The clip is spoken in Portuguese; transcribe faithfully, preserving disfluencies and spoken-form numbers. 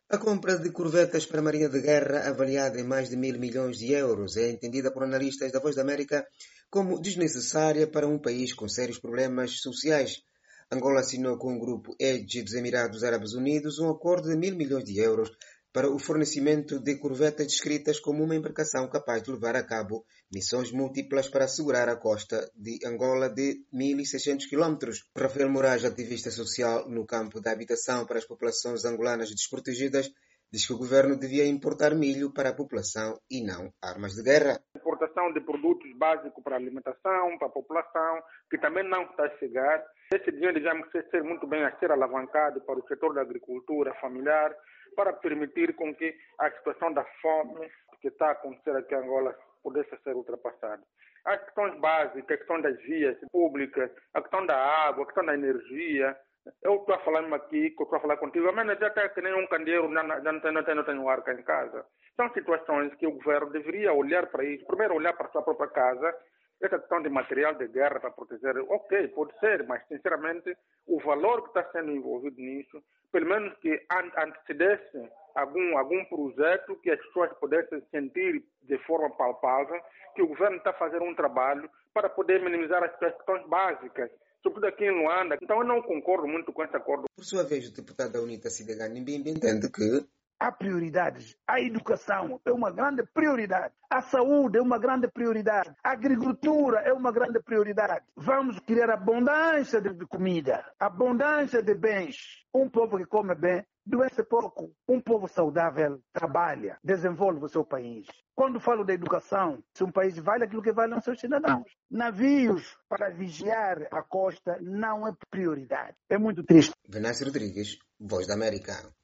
A compra de corvetas para a Marinha de Guerra, avaliada em mais de mil milhões de euros, é entendida por analistas da Voz da América como desnecessária para um país com sérios problemas sociais. Angola assinou com o grupo Edge dos Emirados Árabes Unidos um acordo de mil milhões de euros para o fornecimento de corvetas descritas como uma embarcação capaz de levar a cabo missões múltiplas para assegurar a costa de Angola de mil e seiscentos quilómetros. Rafael Moraes, ativista social no campo da habitação para as populações angolanas desprotegidas, diz que o governo devia importar milho para a população e não armas de guerra. Importação de produtos básicos para a alimentação, para a população, que também não está a chegar. Esse dinheiro devia ser muito bem a ser alavancado para o setor da agricultura familiar, para permitir com que a situação da fome que está a acontecer aqui em Angola pudesse ser ultrapassada. As questões básicas, a questão das vias públicas, a questão da água, a questão da energia. Eu estou a falar aqui, eu estou a falar contigo, mas já está que nem um candeeiro, não, não, não, não, não tenho ar cá em casa. São situações que o governo deveria olhar para isso, primeiro olhar para a sua própria casa. Essa questão de material de guerra para proteger, ok, pode ser, mas sinceramente o valor que está sendo envolvido nisso, pelo menos que antecedesse algum, algum projeto que as pessoas pudessem sentir de forma palpável que o governo está fazendo um trabalho para poder minimizar as questões básicas, sobretudo aqui em Luanda. Então eu não concordo muito com esse acordo. Por sua vez, o deputado da UNITA, Sidega Nimbimbi, entende que há prioridades. A educação é uma grande prioridade. A saúde é uma grande prioridade. A agricultura é uma grande prioridade. Vamos criar abundância de comida, abundância de bens. Um povo que come bem, doença pouco. Um povo saudável trabalha, desenvolve o seu país. Quando falo da educação, se um país vale aquilo que vale aos seus cidadãos. Navios para vigiar a costa não é prioridade. É muito triste. Venâncio Rodrigues, Voz da América.